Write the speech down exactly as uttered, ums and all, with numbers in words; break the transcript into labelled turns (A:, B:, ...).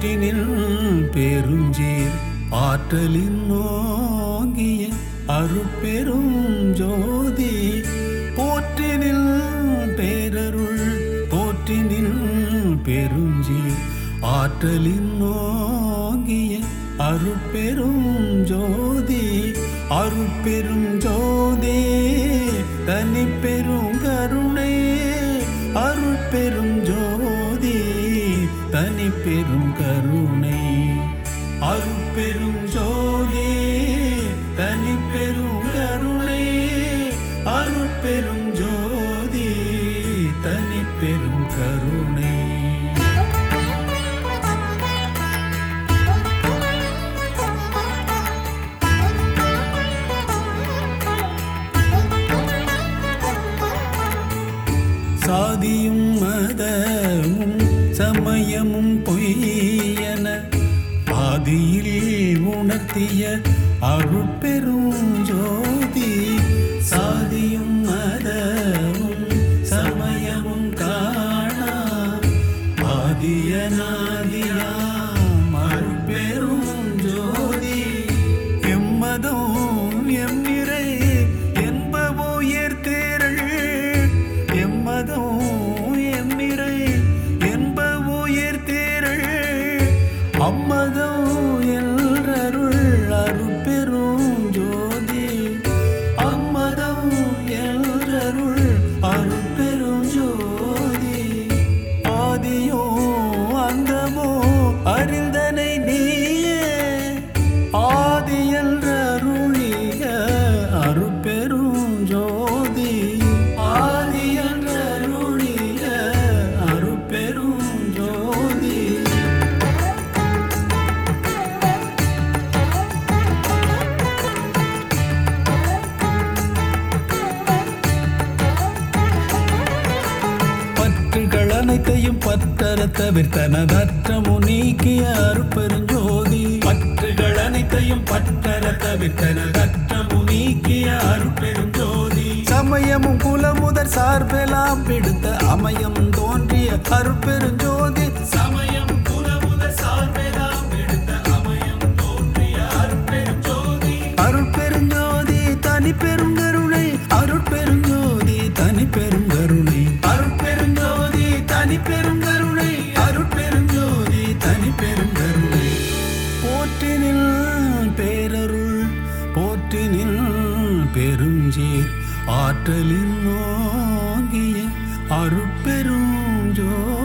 A: போற்றினில் பெருஞ்சீர் ஆற்றலின் நோங்கிய அருட்பெரும் ஜோதி போற்றினில் பேரருள் போற்றினில் பெருஞ்சீர் ஆற்றலின் நோங்கிய அருட்பெரும் ஜோதி அருட்பெரும் ஜோதி தனி பெரும் கருணை அருட்பெரும் ஜோதி தனி பெரும் கருணை அருட்பெரும் ஜோதி தனி பெரும் கருணை அருட்பெரும் ஜோதி தனி பெரும் கருணை சாதியும் மதமும் சமயமும் பொய்யன ஆதியில் உணர்த்திய அருட்பெரும் ஜோதி சாதியும் மதமும் சமயமும் காணா ஆதியனாதியாம் அருட்பெரும் ஜோதி எம்மதம் எம் நிறை என்பவோ ஏற்தேரள் எம்மதம் எம் நிறை என்பவோ ஏற்தேரள் அம்மதம் எல்ரருள் அருட்பெரும் ஜோதி அம்மதம் எல்ரருள் அருட்பெரும் ஜோதி ஆதியோ அந்தமோ அறிந்தனை நீயே ஆதி எல்ரருளிய அருட்பெரும் ஜோதி ஆதி எல்ரருளிய அருட்பெரும் ஜோதி பற்றுகள் அனைத்தையும் பற்றற தவிர்த்தனதற்றமு நீக்கிய அருட்பெருஞ்சோதி பற்றுகள் அனைத்தையும் பற்றற தவிர்த்தனதற்றமு நீக்கிய அருட்பெருஞ்சோதி சமயமும் குலமுதற் சார்பெல்லாம் பிடித்த அமயம் தோன்றிய அருட்பெருஞ்சோதி சமயம் குலமுதற் சார்பெல்லாம் பிடித்த அமயம் தோன்றிய அருட்பெருஞ்சோதி அருட்பெருஞ்சோதி தனி பெருங்கருணை அருட்பெருஞ்சோதி தனி பெருங்கருணை அருட்பெருஞ்சோதி தனி பெருங்கருணை அருட்பெருஞ்சோதி தனி பெருங்கருணை போற்றினில் பேரருள் போற்றினில் பெருஞ்சீர் ஆற்றலின் நோங்கிய அருட்பெரும் ஜோதி